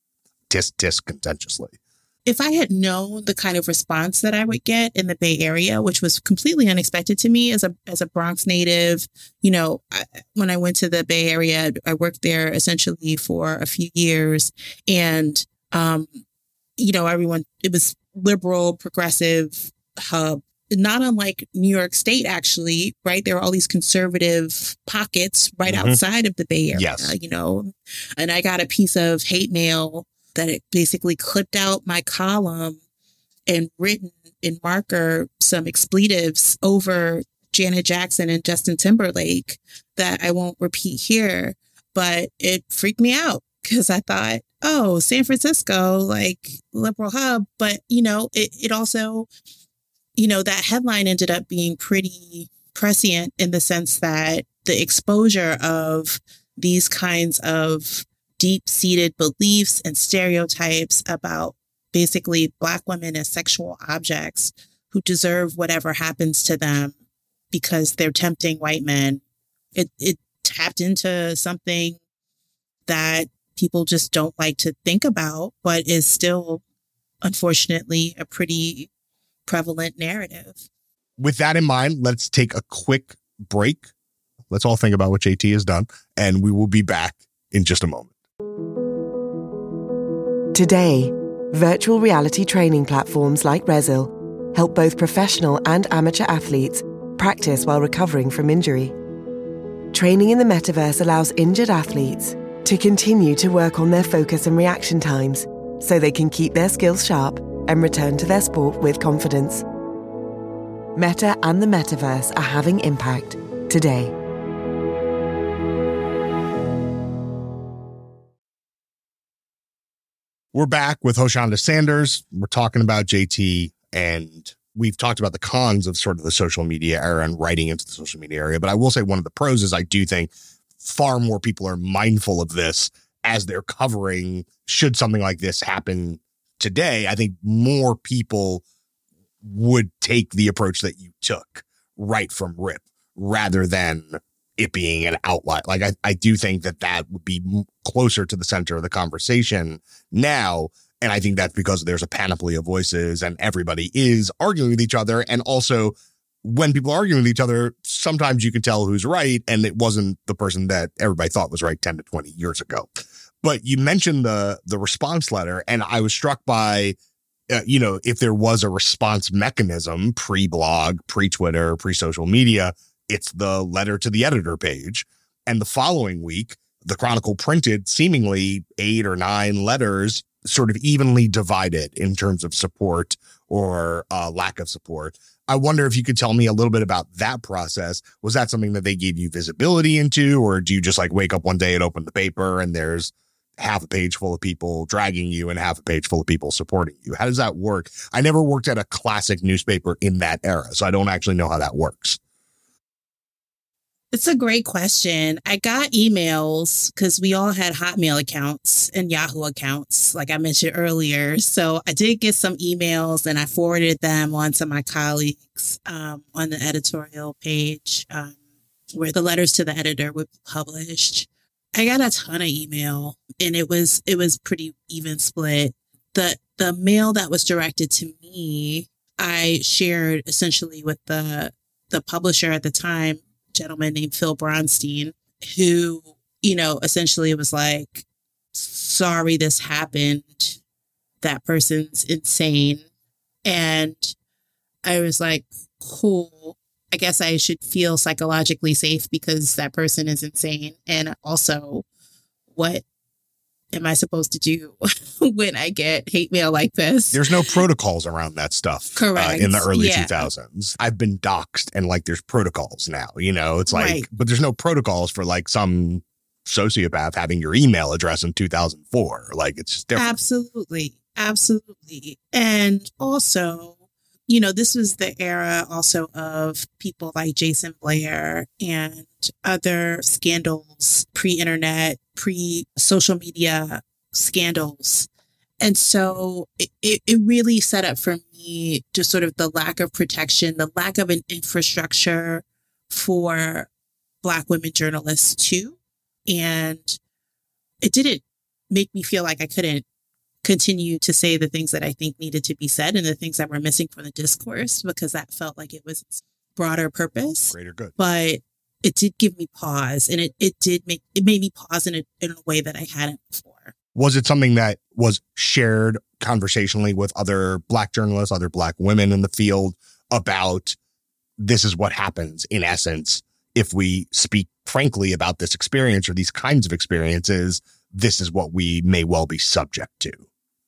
tisk contentiously. If I had known the kind of response that I would get in the Bay Area, which was completely unexpected to me as a Bronx native, when I went to the Bay Area, I worked there essentially for a few years. And, everyone, it was liberal, progressive hub, not unlike New York State, actually, right? There are all these conservative pockets right outside of the Bay Area, yes. And I got a piece of hate mail that it basically clipped out my column and written in marker some expletives over Janet Jackson and Justin Timberlake that I won't repeat here, but it freaked me out because I thought, oh, San Francisco, liberal hub. But, it also, that headline ended up being pretty prescient in the sense that the exposure of these kinds of deep-seated beliefs and stereotypes about basically Black women as sexual objects who deserve whatever happens to them because they're tempting white men. It tapped into something that people just don't like to think about, but is still, unfortunately, a pretty prevalent narrative. With that in mind, let's take a quick break. Let's all think about what JT has done, and we will be back in just a moment. Today, virtual reality training platforms like Resil help both professional and amateur athletes practice while recovering from injury. Training in the metaverse allows injured athletes to continue to work on their focus and reaction times so they can keep their skills sharp and return to their sport with confidence. Meta and the metaverse are having impact today. We're back with Hoshanda Sanders. We're talking about JT, and we've talked about the cons of sort of the social media era and writing into the social media area. But I will say one of the pros is I do think far more people are mindful of this as they're covering. Should something like this happen today, I think more people would take the approach that you took right from rip rather than it being an outlier. Like I do think that would be closer to the center of the conversation now. And I think that's because there's a panoply of voices and everybody is arguing with each other. And also when people are arguing with each other, sometimes you can tell who's right. And it wasn't the person that everybody thought was right 10 to 20 years ago. But you mentioned the response letter, and I was struck by, if there was a response mechanism pre-blog, pre-Twitter, pre-social media, it's the letter to the editor page. And the following week, the Chronicle printed seemingly 8 or 9 letters, sort of evenly divided in terms of support or lack of support. I wonder if you could tell me a little bit about that process. Was that something that they gave you visibility into, or do you just like wake up one day and open the paper and there's half a page full of people dragging you and half a page full of people supporting you? How does that work? I never worked at a classic newspaper in that era, so I don't actually know how that works. It's a great question. I got emails because we all had Hotmail accounts and Yahoo accounts, like I mentioned earlier. So I did get some emails and I forwarded them on to my colleagues on the editorial page where the letters to the editor would be published. I got a ton of email and it was pretty even split. The mail that was directed to me, I shared essentially with the publisher at the time, gentleman named Phil Bronstein, who, essentially was like, sorry, this happened. That person's insane. And I was like, cool. I guess I should feel psychologically safe because that person is insane. And also, what am I supposed to do when I get hate mail like this? There's no protocols around that stuff. Correct. In the early 2000s. I've been doxxed and like there's protocols now, it's like, right. But there's no protocols for like some sociopath having your email address in 2004. Like it's just different. Absolutely. Absolutely. And also, this was the era also of people like Jason Blair and other scandals, pre-internet, pre-social media scandals. And so it really set up for me just sort of the lack of protection, the lack of an infrastructure for Black women journalists too. And it didn't make me feel like I couldn't continue to say the things that I think needed to be said and the things that were missing from the discourse, because that felt like it was its broader purpose. Greater good. But it did give me pause, and it made me pause in a way that I hadn't before. Was it something that was shared conversationally with other Black journalists, other Black women in the field about this is what happens in essence if we speak frankly about this experience or these kinds of experiences? This is what we may well be subject to.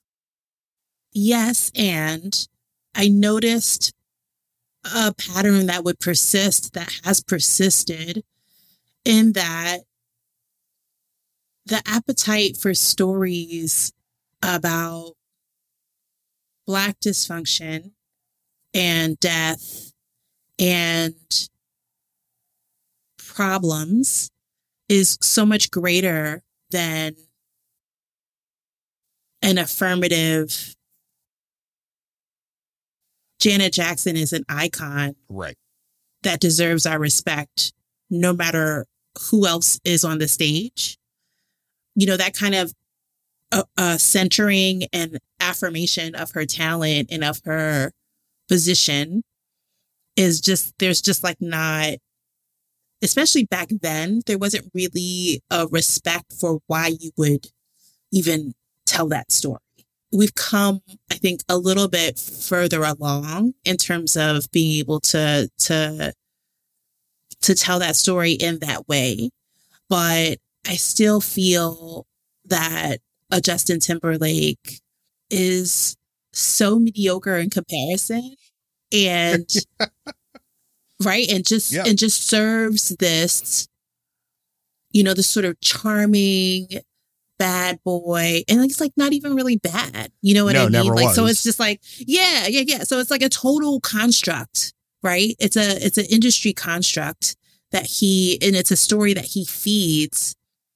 Yes, and I noticed a pattern that would persist, that has persisted, in that the appetite for stories about Black dysfunction and death and problems is so much greater than an affirmative. Janet Jackson is an icon. Right. that deserves our respect, no matter who else is on the stage. You know, that kind of centering and affirmation of her talent and of her position is just, there's just like not, especially back then, there wasn't really a respect for why you would even tell that story. We've come, I think, a little bit further along in terms of being able to tell that story in that way. But I still feel that a Justin Timberlake is so mediocre in comparison, and right, and just serves this, you know, this sort of charming bad boy, and it's like not even really bad, you know what I mean? Never like was. So it's just like yeah. So it's like a total construct, right? It's an industry construct that and it's a story that he feeds,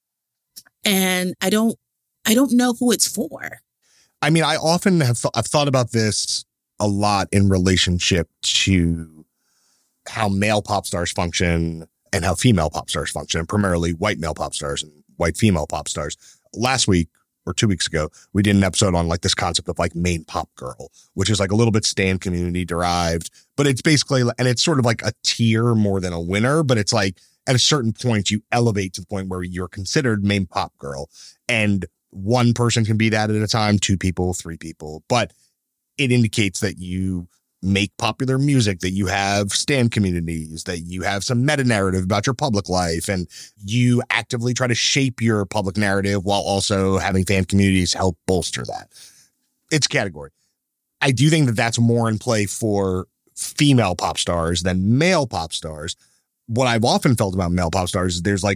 and I don't know who it's for. I mean, I often I've thought about this a lot in relationship to how male pop stars function and how female pop stars function, and primarily white male pop stars and white female pop stars. Last week or 2 weeks ago, we did an episode on like this concept of like main pop girl, which is like a little bit stan community derived, but it's basically, and it's sort of like a tier more than a winner, but it's like at a certain point you elevate to the point where you're considered main pop girl, and one person can be that at a time, 2 people, 3 people, but it indicates that you make popular music, that you have stan communities, that you have some meta narrative about your public life, and you actively try to shape your public narrative while also having fan communities help bolster that. It's a category. I do think that that's more in play for female pop stars than male pop stars. What I've often felt about male pop stars is there's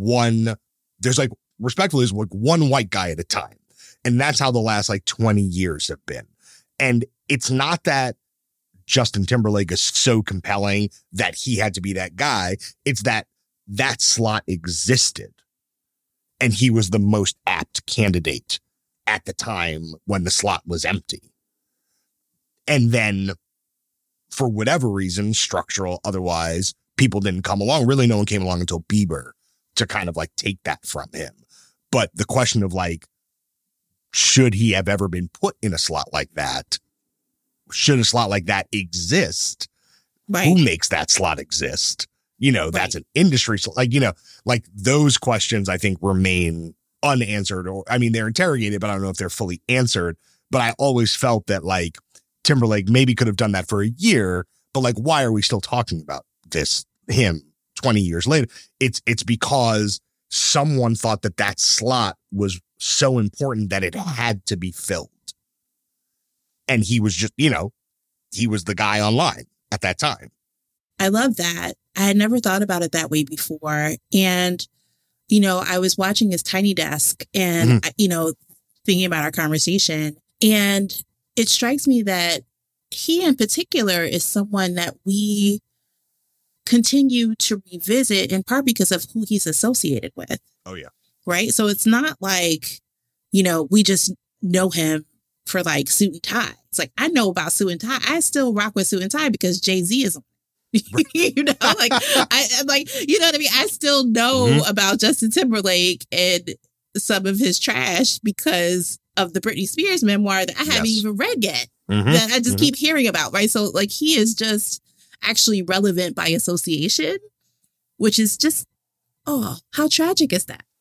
respectfully is like one white guy at a time. And that's how the last like 20 years have been. And it's not that Justin Timberlake is so compelling that he had to be that guy. It's that slot existed, and he was the most apt candidate at the time when the slot was empty. And then for whatever reason, structural, otherwise, people didn't come along. Really, no one came along until Bieber to kind of like take that from him. But the question of like, should he have ever been put in a slot like that? Should a slot like that exist? Right. Who makes that slot exist? You know, that's an industry. Like, you know, like those questions I think remain unanswered, or I mean, they're interrogated, but I don't know if they're fully answered. But I always felt that like Timberlake maybe could have done that for a year, but like, why are we still talking about him 20 years later? It's because someone thought that slot was so important that it had to be filled. And he was just, you know, he was the guy online at that time. I love that. I had never thought about it that way before. And, you know, I was watching his Tiny Desk and, you know, thinking about our conversation. And it strikes me that he in particular is someone that we continue to revisit, in part because of who he's associated with. Oh, yeah. Right. So it's not like, you know, we just know him for like suit and tie. It's like, I know about suit and tie. I still rock with suit and tie because Jay-Z is on. You know, like I'm like, you know what I mean? I still know about Justin Timberlake and some of his trash because of the Britney Spears memoir that I haven't even read yet. That I just keep hearing about. Right. So like he is just actually relevant by association, which is just, oh, how tragic is that?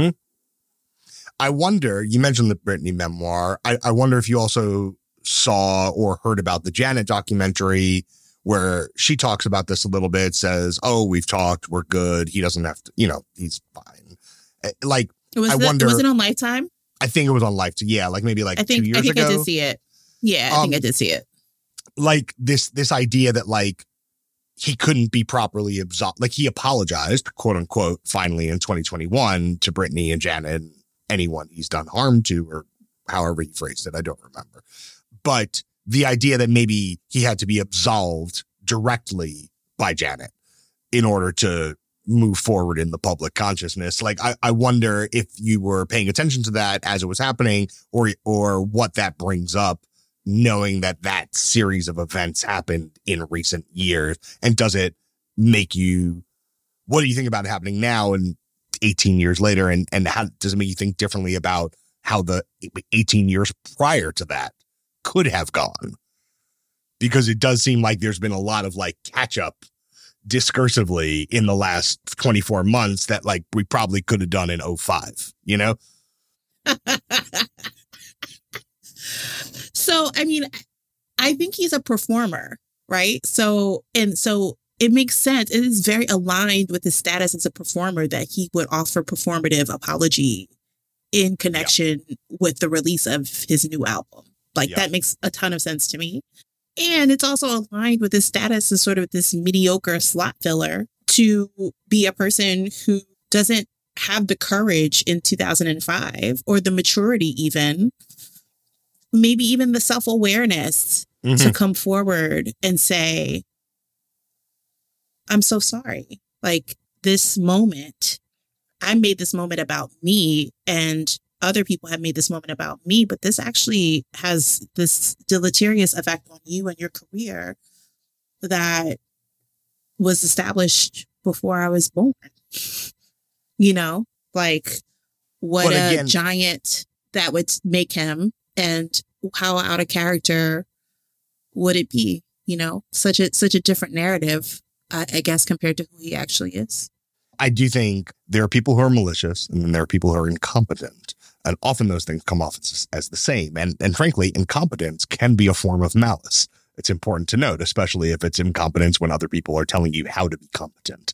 I wonder, you mentioned the Britney memoir. I wonder if you also saw or heard about the Janet documentary where she talks about this a little bit, says, oh, we've talked, we're good. He doesn't have to, you know, he's fine. Like, I wonder. Was it on Lifetime? I think it was on Lifetime. Yeah, like maybe like 2 years ago. I think I did see it. Yeah, I think I did see it. Like this idea that like he couldn't be properly absolved. Like he apologized, quote unquote, finally in 2021 to Britney and Janet and anyone he's done harm to, or however he phrased it. I don't remember. But the idea that maybe he had to be absolved directly by Janet in order to move forward in the public consciousness. Like, I wonder if you were paying attention to that as it was happening, or what that brings up, knowing that series of events happened in recent years. And does it make you, what do you think about it happening now and 18 years later? And how does it make you think differently about how the 18 years prior to that could have gone? Because it does seem like there's been a lot of like catch up discursively in the last 24 months that like we probably could have done in 2005, you know? So, I mean, I think he's a performer, right? So it makes sense. It is very aligned with his status as a performer that he would offer performative apology in connection with the release of his new album. Like that makes a ton of sense to me. And it's also aligned with his status as sort of this mediocre slot filler to be a person who doesn't have the courage in 2005 or the maturity even, maybe even the self-awareness to come forward and say, I'm so sorry. Like this moment, I made this moment about me and other people have made this moment about me, but this actually has this deleterious effect on you and your career that was established before I was born. You know, like what a giant that would make him and how out of character would it be? You know, such a different narrative, I guess, compared to who he actually is. I do think there are people who are malicious and then there are people who are incompetent. And often those things come off as the same. And frankly, incompetence can be a form of malice. It's important to note, especially if it's incompetence when other people are telling you how to be competent.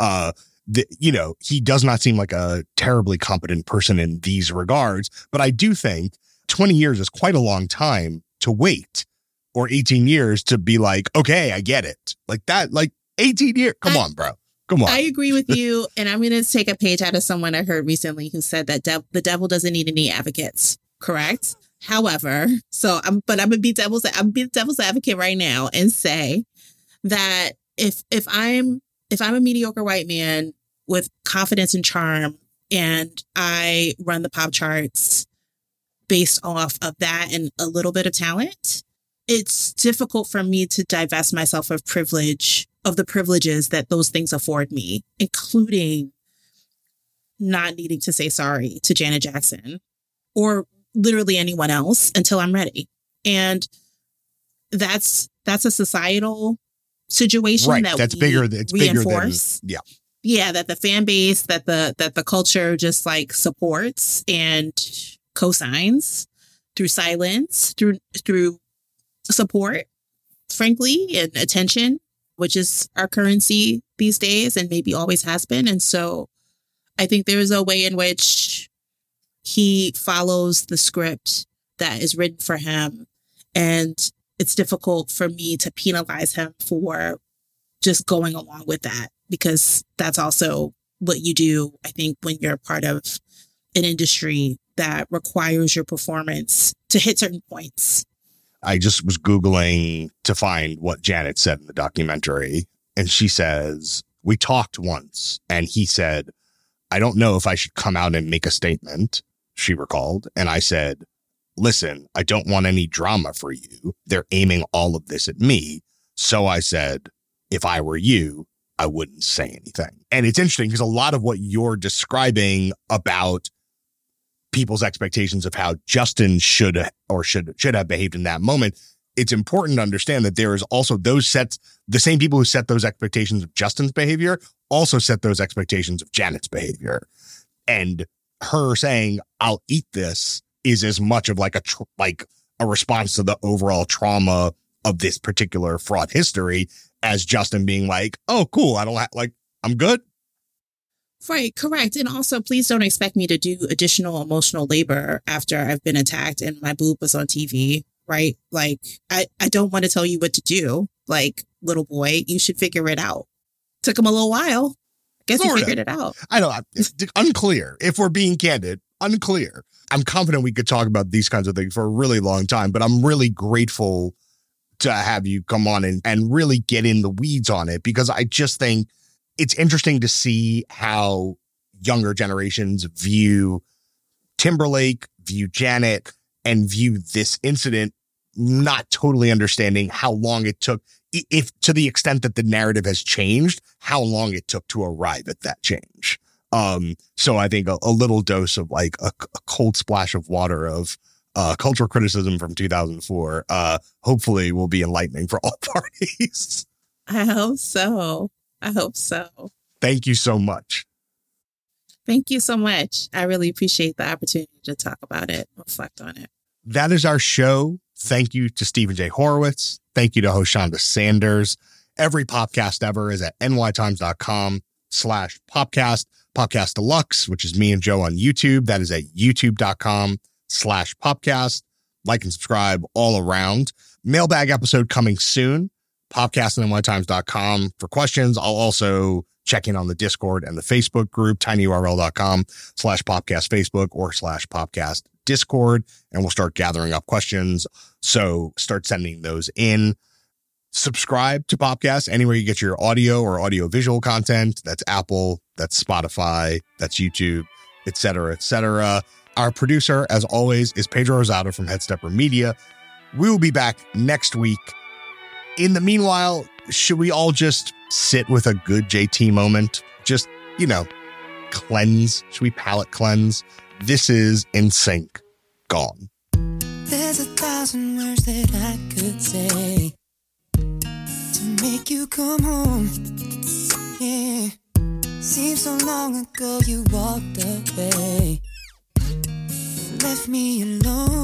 You know, he does not seem like a terribly competent person in these regards. But I do think 20 years is quite a long time to wait, or 18 years to be like, okay, I get it. Like that, like 18 years. Come on, bro. Come on. I agree with you. And I'm going to take a page out of someone I heard recently who said that the devil doesn't need any advocates. Correct. However, I'm going to be devil's advocate right now and say that if I'm a mediocre white man with confidence and charm and I run the pop charts based off of that and a little bit of talent, it's difficult for me to divest myself of the privileges that those things afford me, including not needing to say sorry to Janet Jackson or literally anyone else until I'm ready. And that's a societal situation, right, that's bigger. It's reinforce. Bigger than, yeah, that the fan base, that the culture just like supports and cosigns through silence, through support, frankly, and attention, which is our currency these days and maybe always has been. And so I think there is a way in which he follows the script that is written for him. And it's difficult for me to penalize him for just going along with that, because that's also what you do, I think, when you're part of an industry that requires your performance to hit certain points. I just was Googling to find what Janet said in the documentary. And she says, we talked once and he said, I don't know if I should come out and make a statement, she recalled. And I said, listen, I don't want any drama for you. They're aiming all of this at me. So I said, if I were you, I wouldn't say anything. And it's interesting because a lot of what you're describing about people's expectations of how Justin should have behaved in that moment, it's important to understand that there is also the same people who set those expectations of Justin's behavior also set those expectations of Janet's behavior. And her saying, I'll eat this is as much of like a response to the overall trauma of this particular fraught history as Justin being like, oh, cool. I'm good. Right, correct. And also, please don't expect me to do additional emotional labor after I've been attacked and my boob was on TV, right? Like, I don't want to tell you what to do. Like, little boy, you should figure it out. Took him a little while. Guess you figured it out. I know. Unclear. If we're being candid, unclear. I'm confident we could talk about these kinds of things for a really long time, but I'm really grateful to have you come on and really get in the weeds on it, because I just think it's interesting to see how younger generations view Timberlake, view Janet, and view this incident, not totally understanding how long it took if to the extent that the narrative has changed, how long it took to arrive at that change. So I think a little dose of like a cold splash of water of cultural criticism from 2004, hopefully will be enlightening for all parties. I hope so. Thank you so much. Thank you so much. I really appreciate the opportunity to talk about it, reflect on it. That is our show. Thank you to Stephen J. Horowitz. Thank you to Hoshanda Sanders. Every podcast ever is at nytimes.com/popcast. Popcast Deluxe, which is me and Joe on YouTube. That is at youtube.com/popcast. Like and subscribe all around. Mailbag episode coming soon. Popcast and nytimes.com for questions. I'll also check in on the Discord and the Facebook group, tinyurl.com/popcast Facebook or /popcast Discord. And we'll start gathering up questions. So start sending those in. Subscribe to Popcast anywhere you get your audio or audio visual content. That's Apple, that's Spotify, that's YouTube, etc., etc. Our producer, as always, is Pedro Rosado from Headstepper Media. We will be back next week. In the meanwhile, should we all just sit with a good JT moment? Just, cleanse. Should we palate cleanse? This is NSYNC, Gone. There's 1,000 words that I could say to make you come home. Yeah, seems so long ago you walked away, left me alone.